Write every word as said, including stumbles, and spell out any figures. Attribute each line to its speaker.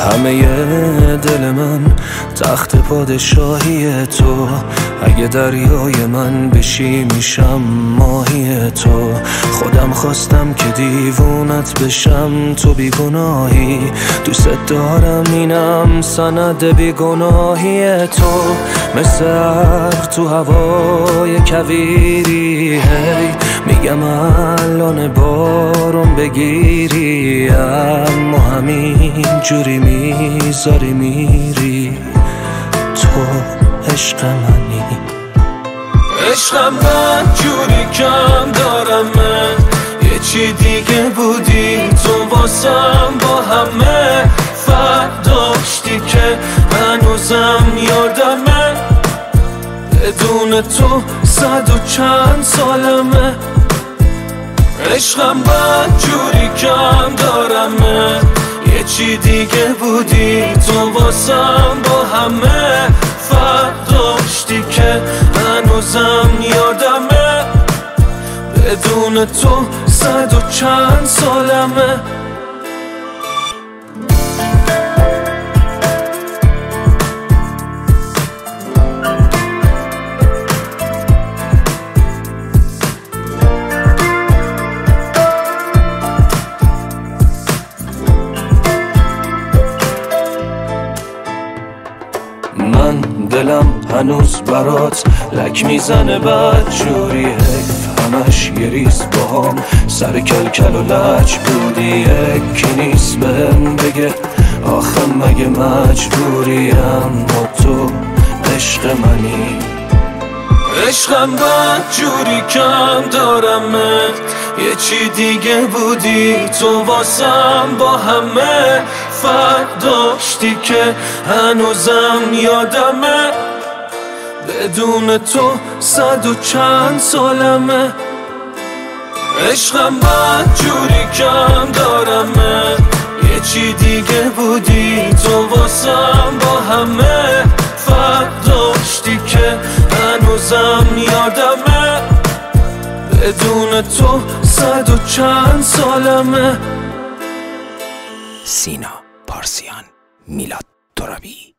Speaker 1: همه دل من تخت پادشاهی تو، اگه دریای من بشی میشم ماهی تو. خودم خواستم که دیوونت بشم، تو بیگناهی، دوست دارم اینم سند بیگناهی تو. مثل ابر تو هوای کویری، هی میگم الان بارون بگیری، اما همین جوری میذاری میری. تو عشق منی،
Speaker 2: عشقم من جوری کم دارم، من یه چی دیگه بودی تو واسم، با همه فرق داشتی که هنوزم یادمه. بدون تو صد و چند سالمه. عشقم من جوری کم دارم، من یه چی دیگه بودی تو واسم، با همه فرق داشتی که هنوزم یادمه. بدون تو صد و چند سالمه.
Speaker 1: من دلم هنوز برات لک میزنه بدجوری، حیف همش یه ریز باهام سر کلکل و لج بودی. یکی نیست بهم بگه آخه مگه مجبوری، اما تو عشق منی.
Speaker 2: عشقم من جوری کم دارم، من یه چی دیگه بودی تو واسم، با همه فرق داشتی که هنوزم یادمه. بدون تو صد و چند سالمه. عشقم من جوری کم دارم، من یه چی دیگه بودی تو واسم، با همه فرق داشتی که هنوزم یادمه. بدون تو صد و چند سالمه.
Speaker 3: سینا پارسیان، میلاد ترابی.